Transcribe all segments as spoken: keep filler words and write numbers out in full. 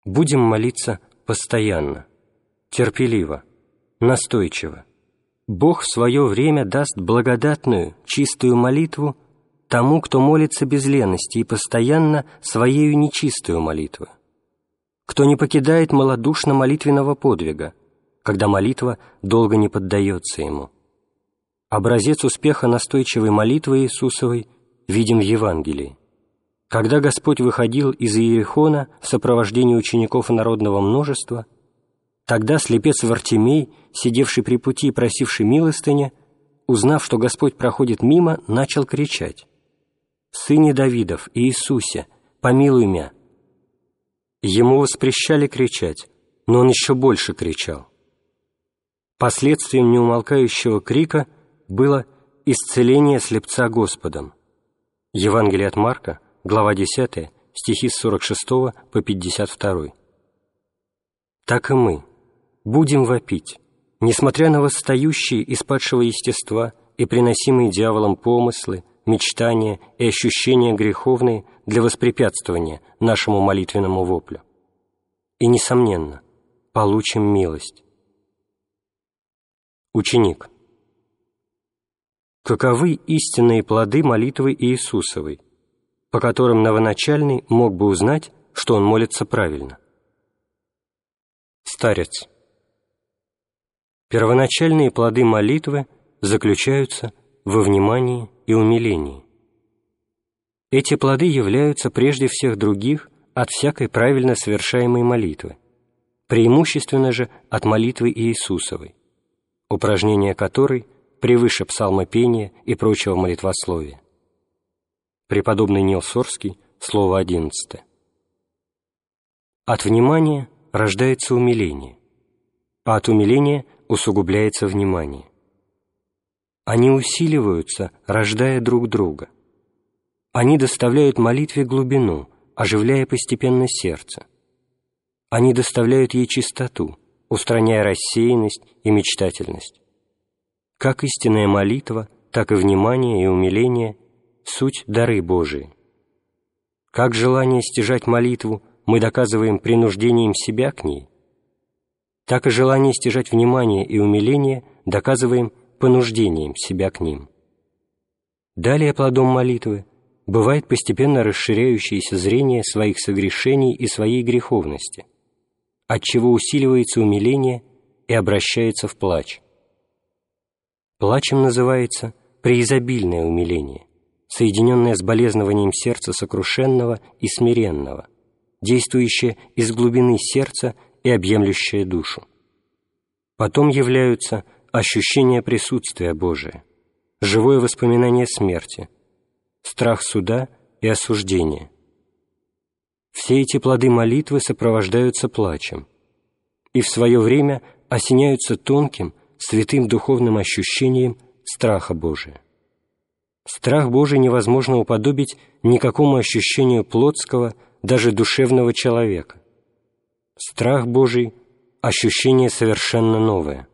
Будем молиться постоянно, терпеливо, настойчиво. Бог в свое время даст благодатную, чистую молитву тому, кто молится без лености и постоянно своею нечистую молитву, кто не покидает малодушно молитвенного подвига, когда молитва долго не поддается ему. Образец успеха настойчивой молитвы Иисусовой видим в Евангелии. Когда Господь выходил из Иерихона в сопровождении учеников и народного множества, тогда слепец Вартимей, сидевший при пути и просивший милостыни, узнав, что Господь проходит мимо, начал кричать: «Сыне Давидов, Иисусе, помилуй мя!» Ему воспрещали кричать, но он еще больше кричал. Последствием неумолкающего крика было исцеление слепца Господом. Евангелие от Марка, глава десятая, стихи с сорок шестого по пятьдесят второй. Так и мы будем вопить, несмотря на восстающие из падшего естества и приносимые дьяволом помыслы, мечтания и ощущения греховные для воспрепятствования нашему молитвенному воплю. И, несомненно, получим милость. Ученик. Каковы истинные плоды молитвы Иисусовой, по которым новоначальный мог бы узнать, что он молится правильно? Старец. Первоначальные плоды молитвы заключаются во внимании и умилении. Эти плоды являются прежде всех других от всякой правильно совершаемой молитвы, преимущественно же от молитвы Иисусовой, упражнение которой превыше псалмопения и прочего молитвословия. Преподобный Нил Сорский, слово одиннадцатое. От внимания рождается умиление, а от умиления усугубляется внимание. Они усиливаются, рождая друг друга. Они доставляют молитве глубину, оживляя постепенно сердце. Они доставляют ей чистоту, устраняя рассеянность и мечтательность. Как истинная молитва, так и внимание и умиление — суть дары Божии. Как желание стяжать молитву мы доказываем принуждением себя к ней, так и желание стяжать внимание и умиление доказываем понуждением себя к ним. Далее плодом молитвы бывает постепенно расширяющееся зрение своих согрешений и своей греховности, отчего усиливается умиление и обращается в плач. Плачем называется преизобильное умиление, соединенное с болезнованием сердца сокрушенного и смиренного, действующее из глубины сердца и объемлющее душу. Потом являются ощущение присутствия Божия, живое воспоминание смерти, страх суда и осуждения. Все эти плоды молитвы сопровождаются плачем и в свое время осеняются тонким, святым духовным ощущением страха Божия. Страх Божий невозможно уподобить никакому ощущению плотского, даже душевного человека. Страх Божий — ощущение совершенно новое.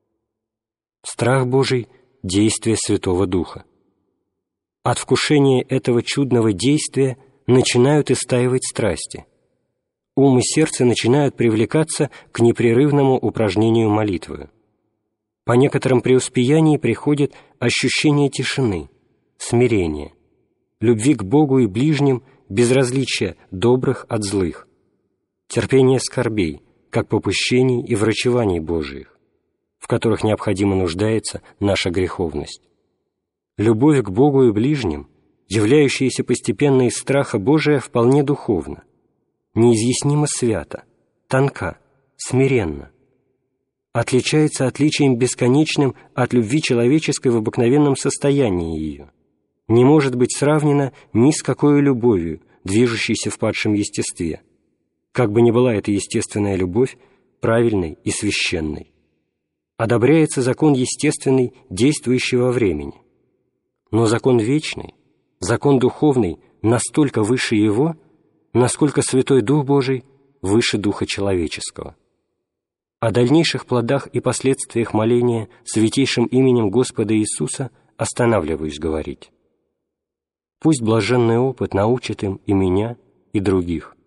Страх Божий — действие Святого Духа. От вкушения этого чудного действия начинают истаивать страсти. Ум и сердце начинают привлекаться к непрерывному упражнению молитвы. По некоторым преуспеянии приходит ощущение тишины, смирения, любви к Богу и ближним, безразличия добрых от злых, терпение скорбей, как попущений и врачеваний Божиих, в которых необходимо нуждается наша греховность. Любовь к Богу и ближним, являющаяся постепенно из страха Божия, вполне духовна, неизъяснимо свята, тонка, смиренна, отличается отличием бесконечным от любви человеческой в обыкновенном состоянии ее, не может быть сравнена ни с какой любовью, движущейся в падшем естестве, как бы ни была эта естественная любовь правильной и священной. Одобряется закон естественный, действующий во времени. Но закон вечный, закон духовный настолько выше его, насколько Святой Дух Божий выше Духа человеческого. О дальнейших плодах и последствиях моления святейшим именем Господа Иисуса останавливаюсь говорить. Пусть блаженный опыт научит им и меня, и других.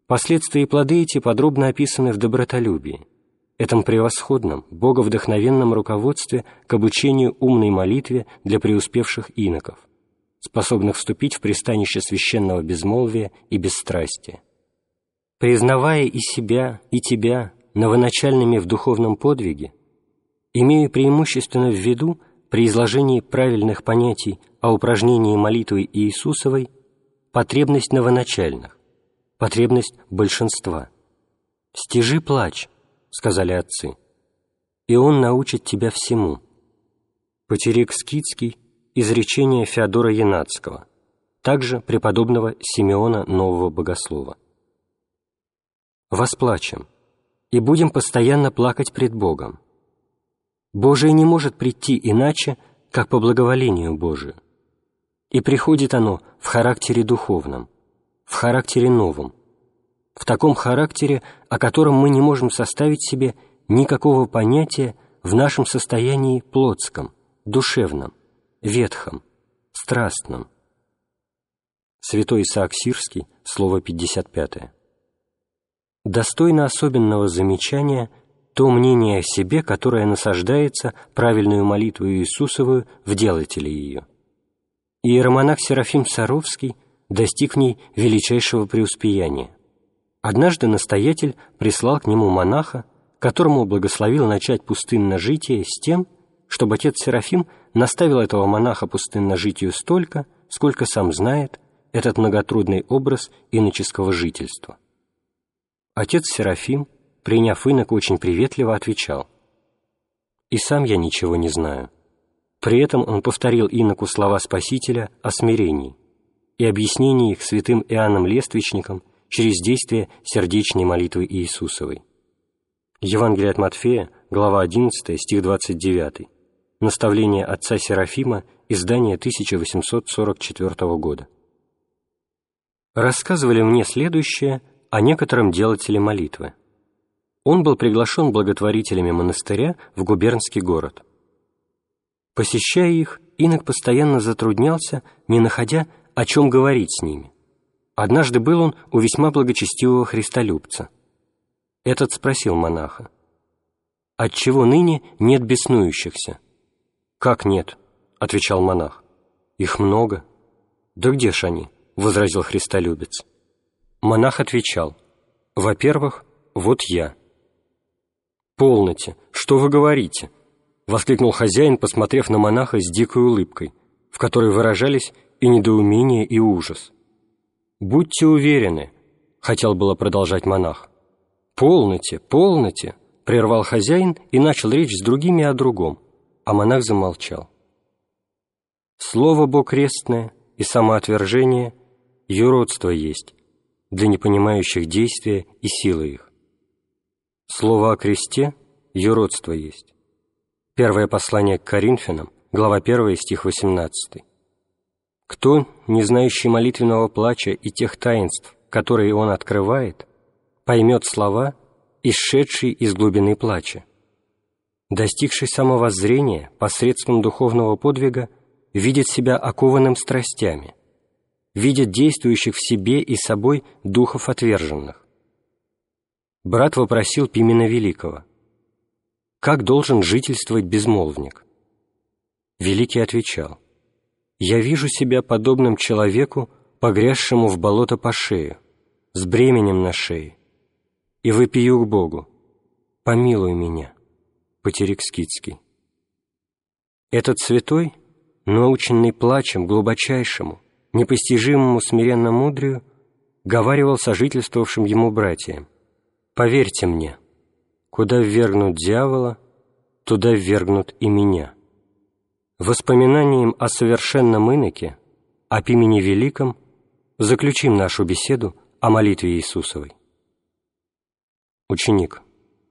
Последствия и плоды эти подробно описаны в добротолюбии, этом превосходном, боговдохновенном руководстве к обучению умной молитве для преуспевших иноков, способных вступить в пристанище священного безмолвия и бесстрастия. Признавая и себя, и тебя новоначальными в духовном подвиге, имея преимущественно в виду при изложении правильных понятий о упражнении молитвы Иисусовой потребность новоначальных, потребность большинства. «Стяжи плач», — сказали отцы, — «и Он научит тебя всему». Патерик Скитский, изречение Феодора Янадского, также преподобного Симеона Нового Богослова. «Восплачем, и будем постоянно плакать пред Богом. Божие не может прийти иначе, как по благоволению Божию. И приходит оно в характере духовном, в характере новом, в таком характере, о котором мы не можем составить себе никакого понятия в нашем состоянии плотском, душевном, ветхом, страстном». Святой Исаак Сирский, слово пятьдесят пятое. Достойно особенного замечания то мнение о себе, которое насаждается правильную молитву Иисусовую в делателе ее. Иеромонах Серафим Саровский достиг в ней величайшего преуспеяния. Однажды настоятель прислал к нему монаха, которому благословил начать пустынно-житие с тем, чтобы отец Серафим наставил этого монаха пустынно-житию столько, сколько сам знает этот многотрудный образ иноческого жительства. Отец Серафим, приняв инок, очень приветливо отвечал: «И сам я ничего не знаю». При этом он повторил иноку слова Спасителя о смирении и объяснении их святым Иоанном Лествичником через действие сердечной молитвы Иисусовой. Евангелие от Матфея, глава одиннадцатая, стих двадцать девятый. Наставление отца Серафима, издание тысяча восемьсот сорок четвёртого года. Рассказывали мне следующее о некотором делателе молитвы. Он был приглашен благотворителями монастыря в губернский город. Посещая их, инок постоянно затруднялся, не находя, о чем говорить с ними. Однажды был он у весьма благочестивого христолюбца. Этот спросил монаха: «Отчего ныне нет беснующихся?» «Как нет?» — отвечал монах. «Их много». «Да где ж они?» — возразил христолюбец. Монах отвечал: «Во-первых, вот я». «Полноте, что вы говорите?» — воскликнул хозяин, посмотрев на монаха с дикой улыбкой, в которой выражались и недоумение, и ужас. «Будьте уверены», — хотел было продолжать монах. «Полноте, полноте», — прервал хозяин и начал речь с другими о другом, а монах замолчал. Слово бокрестное и самоотвержение — юродство есть для непонимающих действия и силы их. Слово о кресте — юродство есть. Первое послание к Коринфянам, глава первая, стих восемнадцатый. Кто, не знающий молитвенного плача и тех таинств, которые он открывает, поймет слова, исшедшие из глубины плача. Достигший самовоззрения посредством духовного подвига видит себя окованным страстями, видит действующих в себе и собой духов отверженных. Брат вопросил Пимена Великого: «Как должен жительствовать безмолвник?» Великий отвечал: «Я вижу себя подобным человеку, погрязшему в болото по шею, с бременем на шее, и вопию к Богу: помилуй меня». Патерик Скитский. Этот святой, наученный плачем глубочайшему, непостижимому смиренно-мудрию, говаривал сожительствовавшим ему братьям: «Поверьте мне, куда ввергнут дьявола, туда ввергнут и меня». Воспоминанием о совершенном иноке, о Пимене Великом, заключим нашу беседу о молитве Иисусовой. Ученик.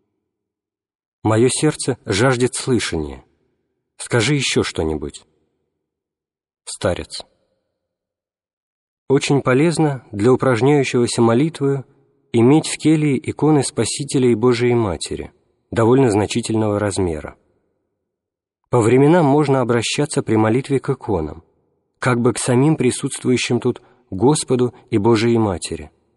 Мое сердце жаждет слышания. Скажи еще что-нибудь. Старец. Очень полезно для упражняющегося молитвою иметь в келье иконы Спасителя и Божией Матери, довольно значительного размера. По временам можно обращаться при молитве к иконам, как бы к самим присутствующим тут Господу и Божией Матери,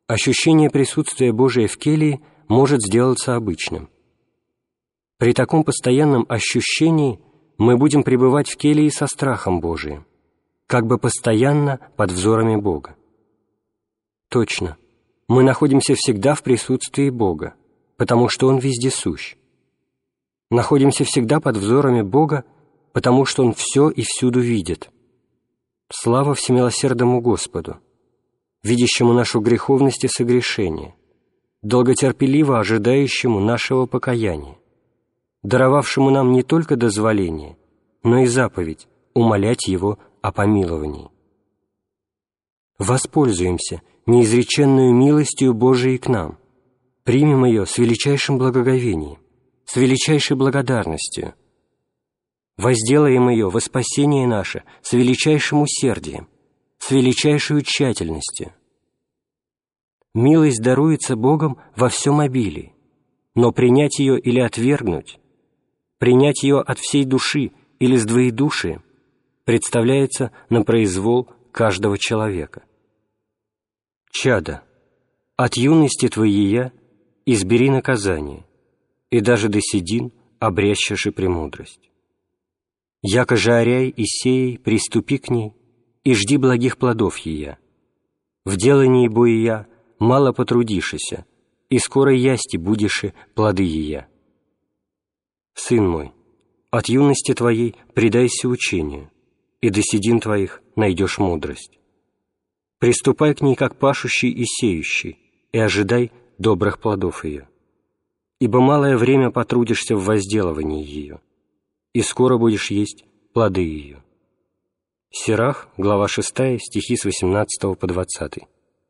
ощущение присутствия Божия в келии может сделаться обычным. При таком постоянном ощущении мы будем пребывать в келии со страхом Божиим, как бы постоянно под взорами Бога. Точно, мы находимся всегда в присутствии Бога, потому что Он вездесущ. Находимся всегда под взорами Бога, потому что Он все и всюду видит. Слава всемилосердному Господу, видящему нашу греховность и согрешение, долготерпеливо ожидающему нашего покаяния, даровавшему нам не только дозволение, но и заповедь умолять Его о помиловании. Воспользуемся неизреченную милостью Божией к нам, примем ее с величайшим благоговением, с величайшей благодарностью, возделаем ее во спасение наше с величайшим усердием, с величайшей тщательностью. Милость даруется Богом во всем обилии, но принять ее или отвергнуть, принять ее от всей души или с двоедушием представляется на произвол каждого человека. Чадо, от юности твоея избери наказание, и даже до седин обрящешь премудрость. Яко же оряй и сеей, приступи к ней, и жди благих плодов ея. В делании боия мало потрудишися, и скоро ясти будеши плоды ея. Сын мой, от юности твоей предайся учению, и до седин твоих найдешь мудрость. Приступай к ней, как пашущий и сеющий, и ожидай добрых плодов ее. Ибо малое время потрудишься в возделывании ее, и скоро будешь есть плоды ее. Сирах, глава шестая, стихи с восемнадцатого по двадцатый.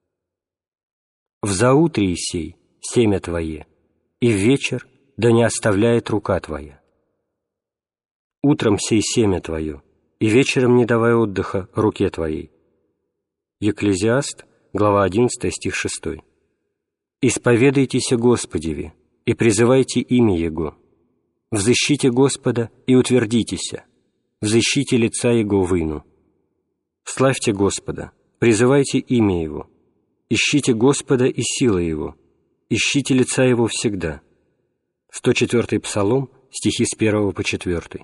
В заутрии сей семя твое, и в вечер да не оставляет рука твоя. Утром сей семя твое, и вечером не давай отдыха руке твоей. Екклезиаст, глава одиннадцатая, стих шестой. «Исповедайтеся Господеве, и призывайте имя Его. Взыщите Господа и утвердитеся, взыщите лица Его выну. Славьте Господа, призывайте имя Его, ищите Господа и силы Его, ищите лица Его всегда». сто четвёртый Псалом, стихи с первого по четвёртый.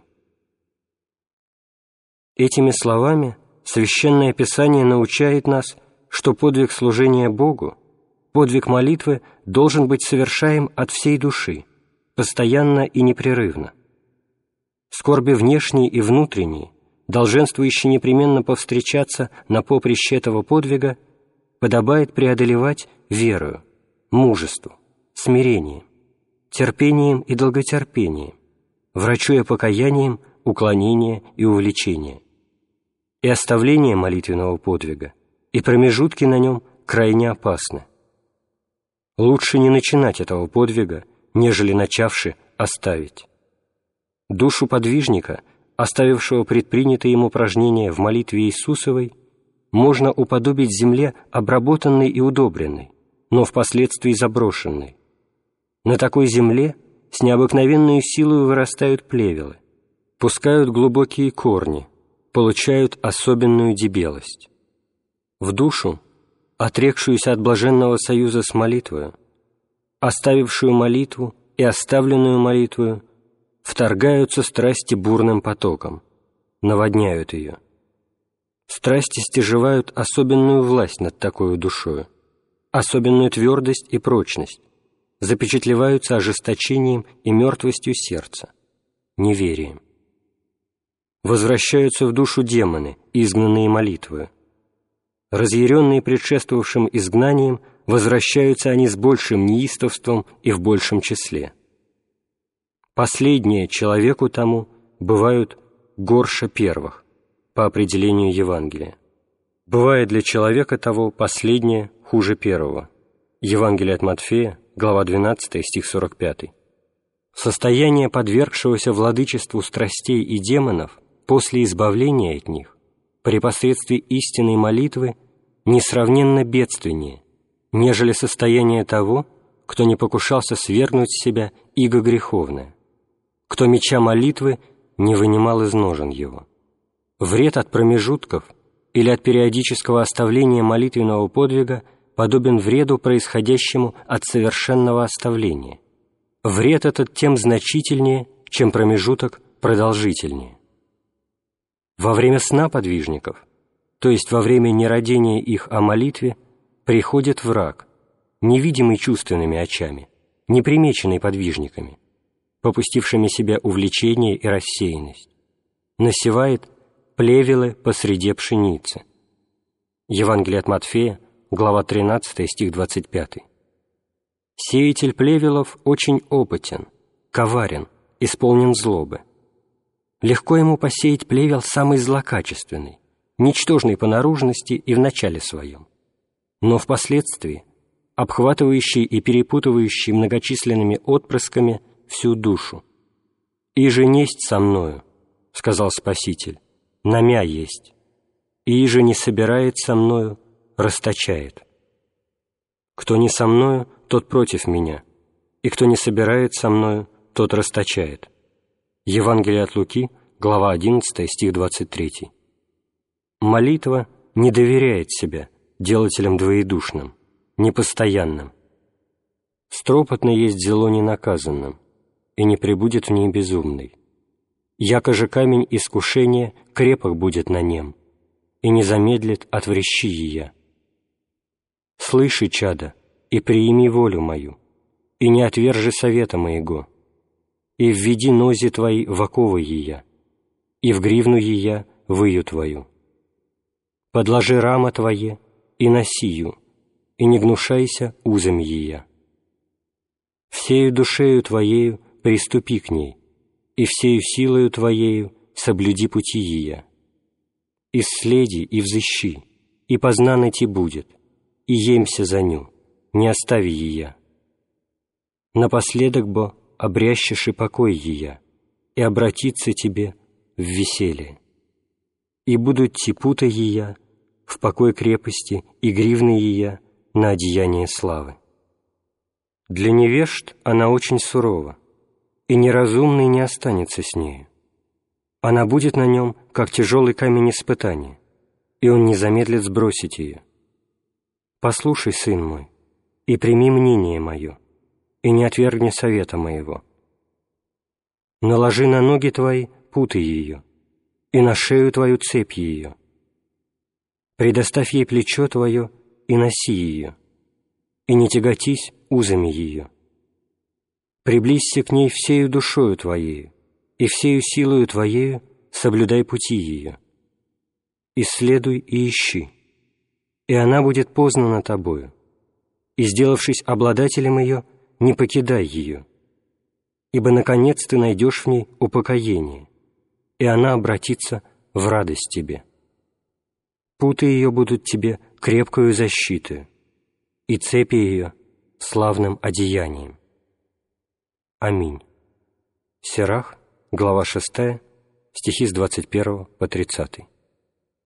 Этими словами Священное Писание научает нас, что подвиг служения Богу, подвиг молитвы должен быть совершаем от всей души, постоянно и непрерывно. Скорби внешние и внутренние, долженствующие непременно повстречаться на поприще этого подвига, подобает преодолевать верою, мужеством, смирением, терпением и долготерпением, врачуя покаянием уклонение и увлечение. И оставление молитвенного подвига, и промежутки на нем крайне опасны. Лучше не начинать этого подвига, нежели начавши оставить. Душу подвижника, оставившего предпринятые им упражнения в молитве Иисусовой, можно уподобить земле обработанной и удобренной, но впоследствии заброшенной. На такой земле с необыкновенной силой вырастают плевелы, пускают глубокие корни, получают особенную дебелость. В душу, отрекшуюся от блаженного союза с молитвою, оставившую молитву и оставленную молитвою, вторгаются страсти бурным потоком, наводняют ее. Страсти стяжевают особенную власть над такой душою, особенную твердость и прочность, запечатлеваются ожесточением и мертвостью сердца, неверием. Возвращаются в душу демоны, изгнанные молитвою. Разъяренные предшествовавшим изгнанием, возвращаются они с большим неистовством и в большем числе. Последние человеку тому бывают горше первых, по определению Евангелия. Бывает для человека того последнее хуже первого. Евангелие от Матфея, глава двенадцатая, стих сорок пятый. Состояние подвергшегося владычеству страстей и демонов после избавления от них, при посредстве истинной молитвы, несравненно бедственнее, нежели состояние того, кто не покушался свергнуть с себя иго греховное, кто меча молитвы не вынимал из ножен его. Вред от промежутков или от периодического оставления молитвенного подвига подобен вреду, происходящему от совершенного оставления. Вред этот тем значительнее, чем промежуток продолжительнее. Во время сна подвижников, то есть во время нерадения их о молитве, приходит враг, невидимый чувственными очами, не примеченный подвижниками, попустившими себя увлечение и рассеянность, насевает плевелы посреди пшеницы. Евангелие от Матфея, глава тринадцатая, стих двадцать пятый. Сеятель плевелов очень опытен, коварен, исполнен злобы. Легко ему посеять плевел самый злокачественный, ничтожный по наружности и в начале своем, но впоследствии обхватывающий и перепутывающий многочисленными отпрысками всю душу. «Иже несть со мною, — сказал Спаситель, — намя есть, и иже не собирает со мною, расточает. Кто не со мною, тот против меня, и кто не собирает со мною, тот расточает». Евангелие от Луки, глава одиннадцатая, стих двадцать третий. Молитва не доверяет себя делателям двоедушным, непостоянным. Стропотно есть зело ненаказанным, и не пребудет в ней безумный. Яко же камень искушения крепок будет на нем, и не замедлит от врещи ея. Слыши, чадо, и приими волю мою, и не отвержи совета моего, и введи нози твои в оковы ея, и в гривну ея выю твою. Подложи рама твое, и носи ю, и не гнушайся узами ея. Всею душею твоею приступи к ней, и всею силою твоею соблюди пути ея. Исследи и взыщи, и познано ти будет, и емся за ню, не остави ея. Напоследок бо обрящешь и покой ея, и обратится тебе в веселье. И будут ти пута ея в покой крепости, и гривны ея на одеяние славы. Для невежд она очень сурова, и неразумный не останется с нею. Она будет на нем, как тяжелый камень испытания, и он не замедлит сбросить ее. Послушай, сын мой, и прими мнение мое, и не отвергни совета моего. Наложи на ноги твои путы ее, и на шею твою цепь ее. Предоставь ей плечо твое, и носи ее, и не тяготись узами ее. Приблизься к ней всею душою твоею, и всею силою твоею соблюдай пути ее. Исследуй и ищи, и она будет познана тобою, и, сделавшись обладателем ее, не покидай ее, ибо, наконец, ты найдешь в ней упокоение, и она обратится в радость тебе. Путы ее будут тебе крепкою защитою, и цепи ее славным одеянием. Аминь. Сирах, глава шестая, стихи с двадцать первого по тридцатый.